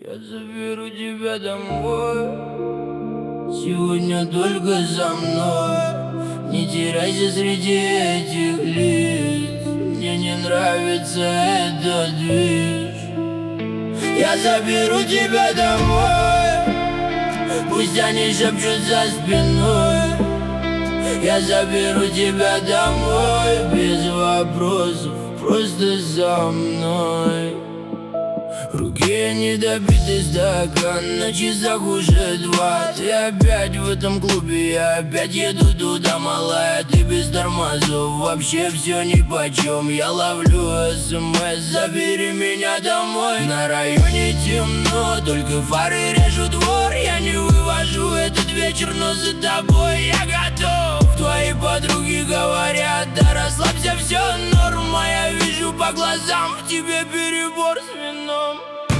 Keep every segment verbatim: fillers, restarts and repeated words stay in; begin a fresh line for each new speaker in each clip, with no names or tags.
Я заберу тебя домой. Сегодня только за мной. Не теряйся среди этих лиц. Мне не нравится этот движ. Я заберу тебя домой. Пусть они шепчут за спиной. Я заберу тебя домой. Без вопросов, просто за мной. В руке недопитый стакан, на часах уже два. Ты опять в этом клубе, я опять еду туда, малая. Ты без тормозов, вообще все нипочем. Я ловлю смс, забери меня домой. На районе темно, только фары режут двор. Я не вывожу этот вечер, но за тобой я готов. Твои подруги говорят, да расслабься, все норм. А я вижу по глазам, в тебе перебор с вином.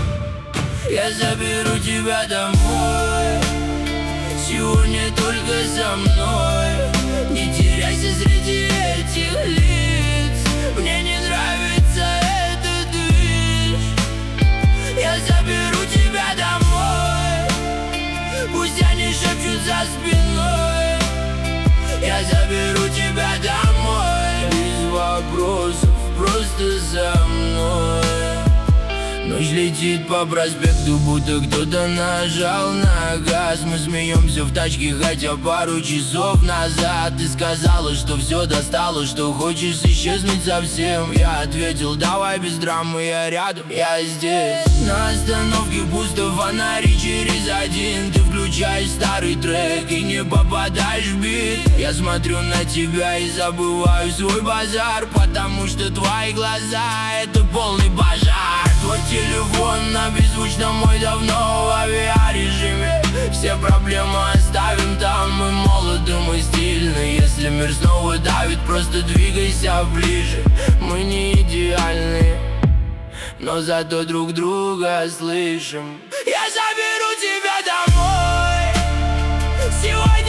Я заберу тебя домой. Сегодня только со мной. Не теряйся среди этих лиц. Мне не нравится этот движ. Я заберу тебя домой. Пусть они шепчут за спиной. Я заберу тебя домой. Без вопросов, просто за мной. Ночь летит по проспекту, будто кто-то нажал на газ. Мы смеемся в тачке, хотя пару часов назад ты сказала, что все достало, что хочешь исчезнуть совсем. Я ответил, давай без драмы, я рядом, я здесь. На остановке пусто, фонари через один. Ты включаешь старый трек и не попадаешь в бит. Я смотрю на тебя и забываю свой базар, потому что твои глаза — это полный пожар. Твой телефон на беззвучном, мой давно в авиарежиме. Все проблемы оставим там, мы молоды, мы стильны. Если мир снова давит, просто двигайся ближе. Мы не идеальны, но зато друг друга слышим. Я заберу тебя домой. Сегодня